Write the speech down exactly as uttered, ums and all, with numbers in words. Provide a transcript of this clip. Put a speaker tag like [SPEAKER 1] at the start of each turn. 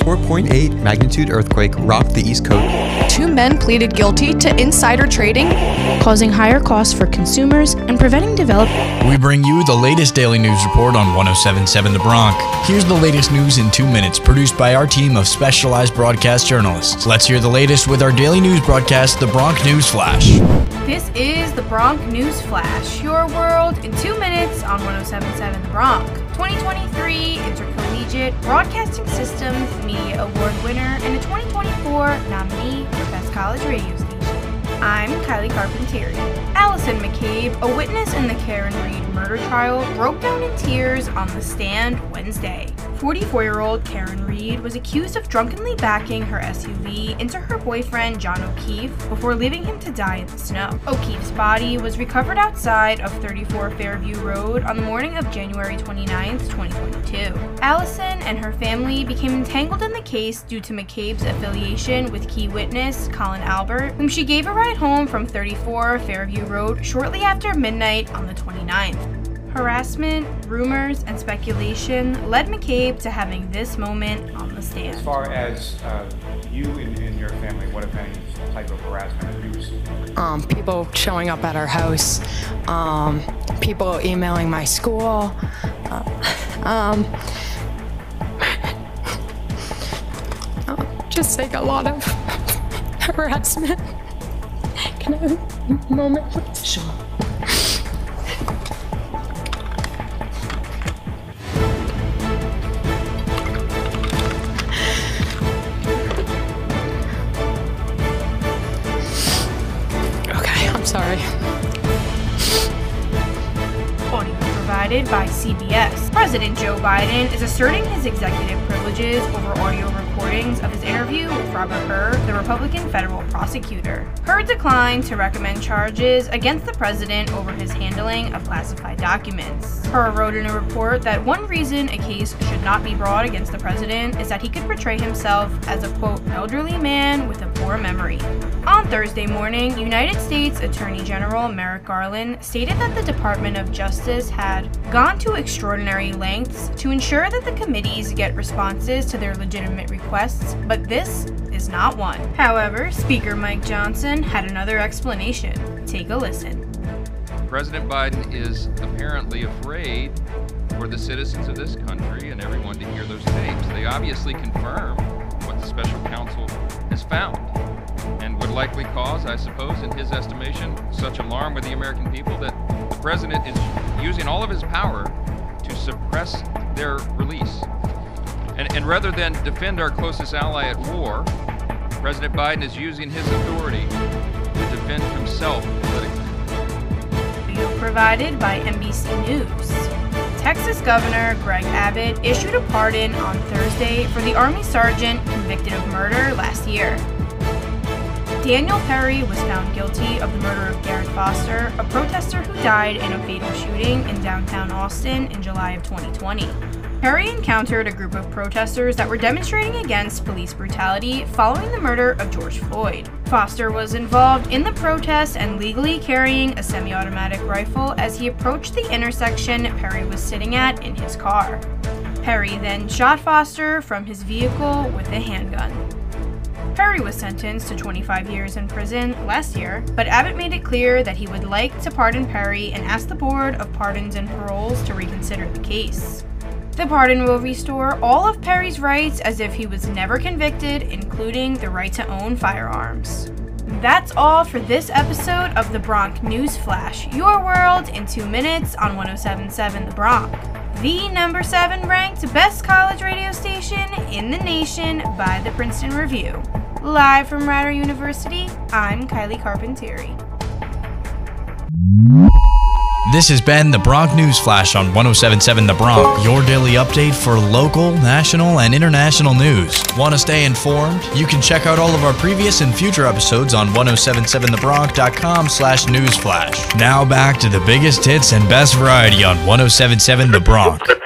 [SPEAKER 1] four point eight magnitude earthquake rocked the East Coast.
[SPEAKER 2] Two men pleaded guilty to insider trading, causing higher costs for consumers and preventing development.
[SPEAKER 3] We bring you the latest daily news report on one oh seven point seven The Bronx. Here's the latest news in two minutes, produced by our team of specialized broadcast journalists. Let's hear the latest with our daily news broadcast, The Bronx News Flash.
[SPEAKER 4] This is The Bronx News Flash, your world in two minutes on one oh seven point seven The Bronx. twenty twenty-three Intercollegiate Broadcasting Systems Media Award winner and a twenty twenty-four nominee for Best College Radio Station. I'm Kylie Carpentieri. Allison McCabe, a witness in the Karen Reed murder trial, broke down in tears on the stand Wednesday. forty-four-year-old Karen Reed was accused of drunkenly backing her S U V into her boyfriend John O'Keefe before leaving him to die in the snow. O'Keefe's body was recovered outside of thirty-four Fairview Road on the morning of January twenty-ninth, twenty twenty-two. Allison and her family became entangled in the case due to McCabe's affiliation with key witness Colin Albert, whom she gave a ride home from thirty-four Fairview Road shortly after midnight on the twenty-ninth. Harassment, rumors, and speculation led McCabe to having this moment on the stand.
[SPEAKER 5] As far as uh, you and, and your family, what if any type of harassment have you received?
[SPEAKER 6] Um, people showing up at our house, um, people emailing my school, uh, um, just like a lot of harassment. Can I have a moment, please? Sure. Sorry.
[SPEAKER 4] Audio provided by C B S. President Joe Biden is asserting his executive privileges over audio recordings of his interview with Robert Hur, the Republican federal prosecutor. Hur declined to recommend charges against the president over his handling of classified documents. Hur wrote in a report that one reason a case should not be brought against the president is that he could portray himself as a, quote, elderly man with a poor memory. On Thursday morning, United States Attorney General Merrick Garland stated that the Department of Justice had gone to extraordinary lengths to ensure that the committees get responses to their legitimate requests, but this is not one. However, Speaker Mike Johnson had another explanation. Take a listen.
[SPEAKER 7] President Biden is apparently afraid for the citizens of this country and everyone to hear those tapes. They obviously confirm what the special counsel has found and would likely cause, I suppose, in his estimation, such alarm with the American people that the president is using all of his power to suppress their release. And, and rather than defend our closest ally at war, President Biden is using his authority to defend himself politically.
[SPEAKER 4] Video provided by N B C News. Texas Governor Greg Abbott issued a pardon on Thursday for the Army sergeant convicted of murder last year. Daniel Perry was found guilty of the murder of Garrett Foster, a protester who died in a fatal shooting in downtown Austin in July of twenty twenty. Perry encountered a group of protesters that were demonstrating against police brutality following the murder of George Floyd. Foster was involved in the protest and legally carrying a semi-automatic rifle as he approached the intersection Perry was sitting at in his car. Perry then shot Foster from his vehicle with a handgun. Perry was sentenced to twenty-five years in prison last year, but Abbott made it clear that he would like to pardon Perry and asked the Board of Pardons and Paroles to reconsider the case. The pardon will restore all of Perry's rights as if he was never convicted, including the right to own firearms. That's all for this episode of The Bronx News Flash, your world in two minutes on one oh seven point seven The Bronx, the number seven ranked best college radio station in the nation by the Princeton Review. Live from Rider University, I'm Kylie Carpentieri.
[SPEAKER 3] This has been the Bronx News Flash on one oh seven point seven The Bronx, your daily update for local, national, and international news. Want to stay informed? You can check out all of our previous and future episodes on ten seventy-seven the bronx dot com slash newsflash. Now back to the biggest hits and best variety on ten seventy-seven The Bronx.